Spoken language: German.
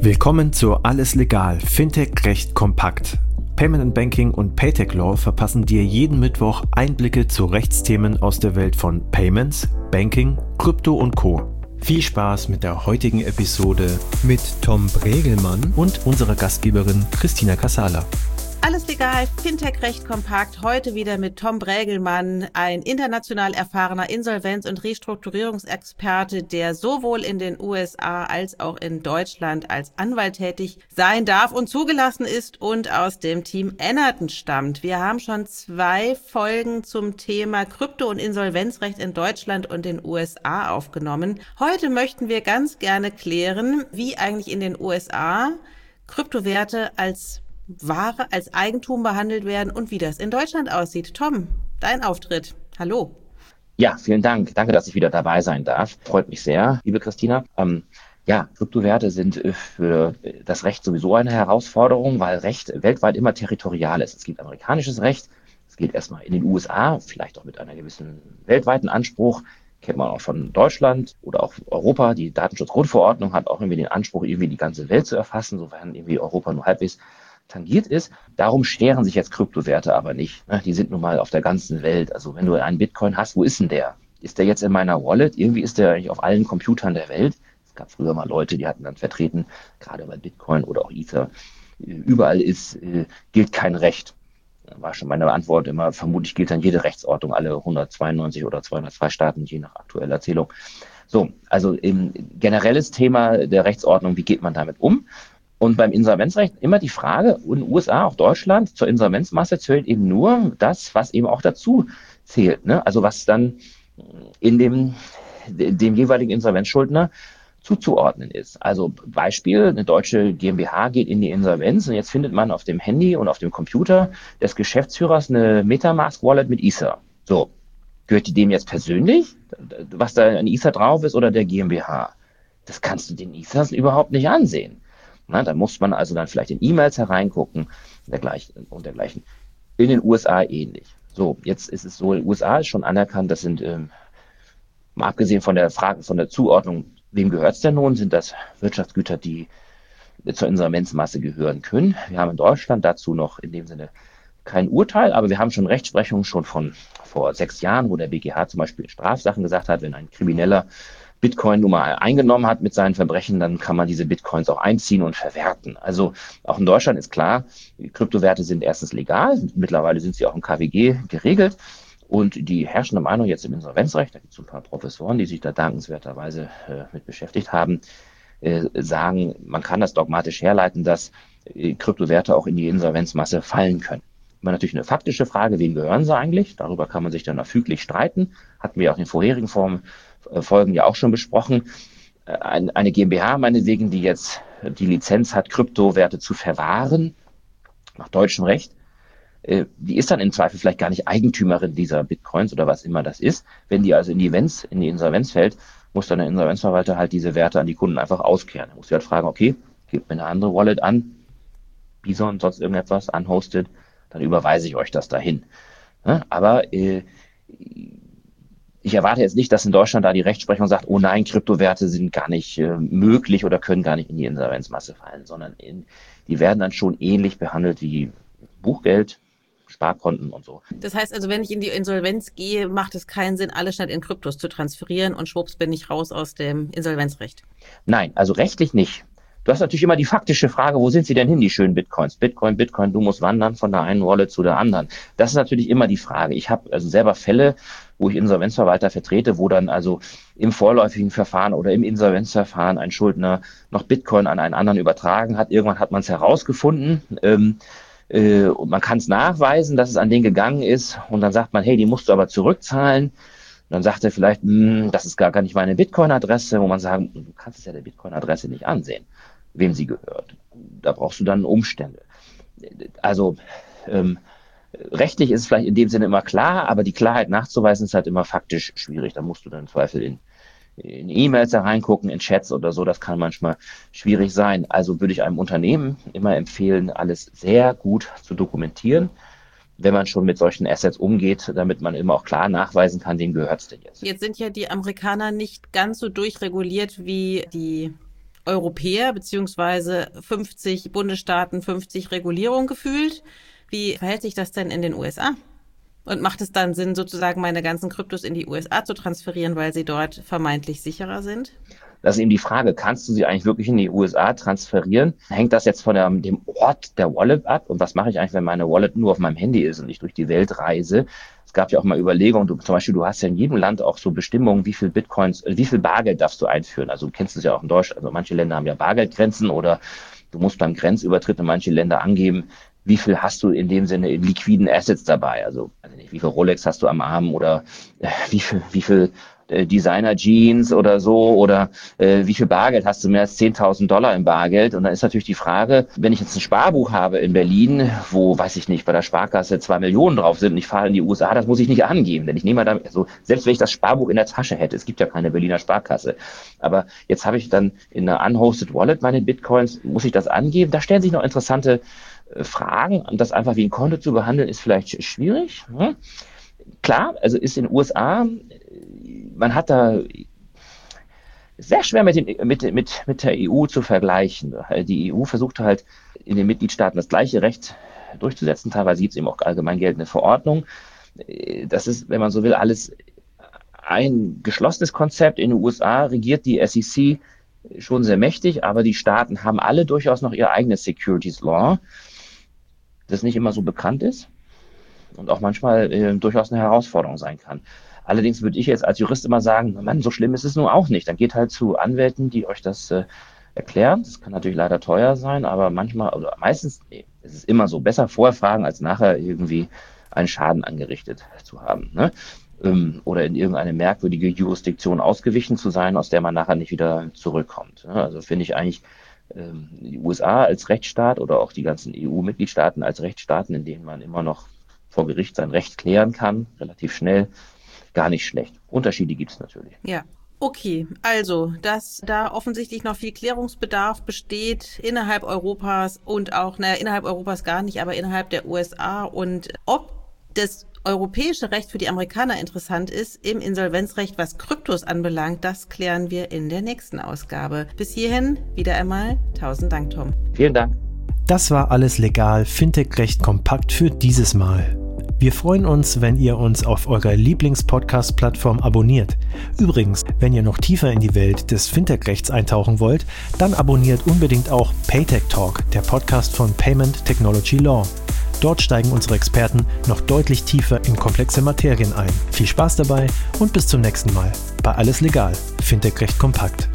Willkommen zu Alles Legal, Fintech Recht kompakt. Payment and Banking und Paytech Law verpassen dir jeden Mittwoch Einblicke zu Rechtsthemen aus der Welt von Payments, Banking, Krypto und Co. Viel Spaß mit der heutigen Episode mit Tom Bregelmann und unserer Gastgeberin Christina Casala. Alles legal, Fintech recht kompakt. Heute wieder mit Tom Bregelmann, ein international erfahrener Insolvenz- und Restrukturierungsexperte, der sowohl in den USA als auch in Deutschland als Anwalt tätig sein darf und zugelassen ist und aus dem Team Ennerton stammt. Wir haben schon 2 Folgen zum Thema Krypto- und Insolvenzrecht in Deutschland und den USA aufgenommen. Heute möchten wir ganz gerne klären, wie eigentlich in den USA Kryptowerte als Ware, als Eigentum behandelt werden und wie das in Deutschland aussieht. Tom, dein Auftritt. Hallo. Ja, vielen Dank. Danke, dass ich wieder dabei sein darf. Freut mich sehr, liebe Christina. Kryptowerte sind für das Recht sowieso eine Herausforderung, weil Recht weltweit immer territorial ist. Es gibt amerikanisches Recht, es gilt erstmal in den USA, vielleicht auch mit einer gewissen weltweiten Anspruch. Kennt man auch von Deutschland oder auch Europa. Die Datenschutzgrundverordnung hat auch irgendwie den Anspruch, irgendwie die ganze Welt zu erfassen, sofern irgendwie Europa nur halbwegs tangiert ist. Darum scheren sich jetzt Kryptowerte aber nicht. Die sind nun mal auf der ganzen Welt. Also wenn du einen Bitcoin hast, wo ist denn der? Ist der jetzt in meiner Wallet? Irgendwie ist der eigentlich auf allen Computern der Welt. Es gab früher mal Leute, die hatten dann vertreten, gerade bei Bitcoin oder auch Ether, überall gilt kein Recht. Da war schon meine Antwort immer, vermutlich gilt dann jede Rechtsordnung, alle 192 oder 202 Staaten, je nach aktueller Erzählung. So, also im generelles Thema der Rechtsordnung, wie geht man damit um? Und beim Insolvenzrecht immer die Frage, in den USA, auch Deutschland, zur Insolvenzmasse zählt eben nur das, was eben auch dazu zählt. Ne? Also was dann in dem jeweiligen Insolvenzschuldner zuzuordnen ist. Also Beispiel, eine deutsche GmbH geht in die Insolvenz und jetzt findet man auf dem Handy und auf dem Computer des Geschäftsführers eine Metamask-Wallet mit Ether. So, gehört die dem jetzt persönlich, was da an Ether drauf ist, oder der GmbH? Das kannst du den Ethers überhaupt nicht ansehen. Na, da muss man also dann vielleicht in E-Mails hereingucken und dergleichen. In den USA ähnlich. So, jetzt ist es so, in den USA ist schon anerkannt, das sind, mal abgesehen von der Frage, von der Zuordnung, wem gehört es denn nun, sind das Wirtschaftsgüter, die zur Insolvenzmasse gehören können. Wir haben in Deutschland dazu noch in dem Sinne kein Urteil, aber wir haben schon Rechtsprechung schon von vor 6 Jahren, wo der BGH zum Beispiel in Strafsachen gesagt hat, wenn ein Krimineller Bitcoin nun mal eingenommen hat mit seinen Verbrechen, dann kann man diese Bitcoins auch einziehen und verwerten. Also auch in Deutschland ist klar, Kryptowerte sind erstens legal, mittlerweile sind sie auch im KWG geregelt und die herrschende Meinung jetzt im Insolvenzrecht, da gibt es ein paar Professoren, die sich da dankenswerterweise mit beschäftigt haben, sagen, man kann das dogmatisch herleiten, dass Kryptowerte auch in die Insolvenzmasse fallen können. Immer natürlich eine faktische Frage, wem gehören sie eigentlich? Darüber kann man sich dann füglich streiten. Hatten wir auch in vorherigen Folgen ja auch schon besprochen. Eine GmbH meinetwegen, die jetzt die Lizenz hat, Kryptowerte zu verwahren, nach deutschem Recht, die ist dann im Zweifel vielleicht gar nicht Eigentümerin dieser Bitcoins oder was immer das ist. Wenn die also in die Insolvenz fällt, muss dann der Insolvenzverwalter halt diese Werte an die Kunden einfach auskehren. Er muss halt fragen, okay, gebt mir eine andere Wallet an, Bison, sonst irgendetwas, unhosted, dann überweise ich euch das dahin. Aber ich erwarte jetzt nicht, dass in Deutschland da die Rechtsprechung sagt, oh nein, Kryptowerte sind gar nicht möglich oder können gar nicht in die Insolvenzmasse fallen, sondern die werden dann schon ähnlich behandelt wie Buchgeld, Sparkonten und so. Das heißt also, wenn ich in die Insolvenz gehe, macht es keinen Sinn, alles schnell in Kryptos zu transferieren und schwupps bin ich raus aus dem Insolvenzrecht? Nein, also rechtlich nicht. Du hast natürlich immer die faktische Frage, wo sind sie denn hin, die schönen Bitcoins? Bitcoin, du musst wandern von der einen Wallet zu der anderen. Das ist natürlich immer die Frage. Ich habe also selber Fälle, wo ich Insolvenzverwalter vertrete, wo dann also im vorläufigen Verfahren oder im Insolvenzverfahren ein Schuldner noch Bitcoin an einen anderen übertragen hat. Irgendwann hat man es herausgefunden und man kann es nachweisen, dass es an den gegangen ist. Und dann sagt man, hey, die musst du aber zurückzahlen. Und dann sagt er vielleicht, das ist gar nicht meine Bitcoin-Adresse, wo man sagt, du kannst es ja der Bitcoin-Adresse nicht ansehen, wem sie gehört. Da brauchst du dann Umstände. Also rechtlich ist es vielleicht in dem Sinne immer klar, aber die Klarheit nachzuweisen ist halt immer faktisch schwierig. Da musst du dann im Zweifel in E-Mails da reingucken, in Chats oder so. Das kann manchmal schwierig sein. Also würde ich einem Unternehmen immer empfehlen, alles sehr gut zu dokumentieren, wenn man schon mit solchen Assets umgeht, damit man immer auch klar nachweisen kann, wem gehört es denn jetzt. Jetzt sind ja die Amerikaner nicht ganz so durchreguliert wie die Europäer beziehungsweise 50 Bundesstaaten, 50 Regulierungen gefühlt. Wie verhält sich das denn in den USA? Und macht es dann Sinn, sozusagen meine ganzen Kryptos in die USA zu transferieren, weil sie dort vermeintlich sicherer sind? Das ist eben die Frage, kannst du sie eigentlich wirklich in die USA transferieren? Hängt das jetzt von dem Ort der Wallet ab? Und was mache ich eigentlich, wenn meine Wallet nur auf meinem Handy ist und ich durch die Welt reise? Es gab ja auch mal Überlegungen, zum Beispiel, du hast ja in jedem Land auch so Bestimmungen, wie viel Bitcoins, wie viel Bargeld darfst du einführen? Also du kennst es ja auch in Deutschland, also manche Länder haben ja Bargeldgrenzen oder du musst beim Grenzübertritt in manche Länder angeben, wie viel hast du in dem Sinne in liquiden Assets dabei? Also nicht, wie viel Rolex hast du am Arm oder wie viel Designer-Jeans oder so oder wie viel Bargeld hast du, mehr als $10.000 im Bargeld? Und dann ist natürlich die Frage, wenn ich jetzt ein Sparbuch habe in Berlin, wo, weiß ich nicht, bei der Sparkasse 2 Millionen drauf sind und ich fahre in die USA, das muss ich nicht angeben, denn ich nehme da, also selbst wenn ich das Sparbuch in der Tasche hätte, es gibt ja keine Berliner Sparkasse, aber jetzt habe ich dann in einer unhosted Wallet meine Bitcoins, muss ich das angeben? Da stellen sich noch interessante Fragen, und das einfach wie ein Konto zu behandeln, ist vielleicht schwierig. Ne? Klar, also ist in den USA, man hat da sehr schwer mit der EU zu vergleichen. Die EU versucht halt in den Mitgliedstaaten das gleiche Recht durchzusetzen. Teilweise gibt es eben auch allgemein geltende Verordnungen. Das ist, wenn man so will, alles ein geschlossenes Konzept. In den USA regiert die SEC schon sehr mächtig, aber die Staaten haben alle durchaus noch ihr eigenes Securities Law, das nicht immer so bekannt ist und auch manchmal durchaus eine Herausforderung sein kann. Allerdings würde ich jetzt als Jurist immer sagen, Mann, so schlimm ist es nun auch nicht. Dann geht halt zu Anwälten, die euch das erklären. Das kann natürlich leider teuer sein, aber manchmal, oder meistens, es ist immer so, besser vorher fragen, als nachher irgendwie einen Schaden angerichtet zu haben, ne? Oder in irgendeine merkwürdige Jurisdiktion ausgewichen zu sein, aus der man nachher nicht wieder zurückkommt. Also finde ich eigentlich die USA als Rechtsstaat oder auch die ganzen EU-Mitgliedstaaten als Rechtsstaaten, in denen man immer noch vor Gericht sein Recht klären kann, relativ schnell, gar nicht schlecht. Unterschiede gibt es natürlich. Ja. Okay, also, dass da offensichtlich noch viel Klärungsbedarf besteht innerhalb Europas und auch, innerhalb Europas gar nicht, aber innerhalb der USA, und ob das europäische Recht für die Amerikaner interessant ist im Insolvenzrecht, was Kryptos anbelangt, das klären wir in der nächsten Ausgabe. Bis hierhin wieder einmal 1000 Dank, Tom. Vielen Dank. Das war alles legal, Fintech-Recht kompakt für dieses Mal. Wir freuen uns, wenn ihr uns auf eurer Lieblings-Podcast-Plattform abonniert. Übrigens, wenn ihr noch tiefer in die Welt des Fintech-Rechts eintauchen wollt, dann abonniert unbedingt auch Paytech Talk, der Podcast von Payment Technology Law. Dort steigen unsere Experten noch deutlich tiefer in komplexe Materien ein. Viel Spaß dabei und bis zum nächsten Mal bei Alles Legal, Fintech-Recht kompakt.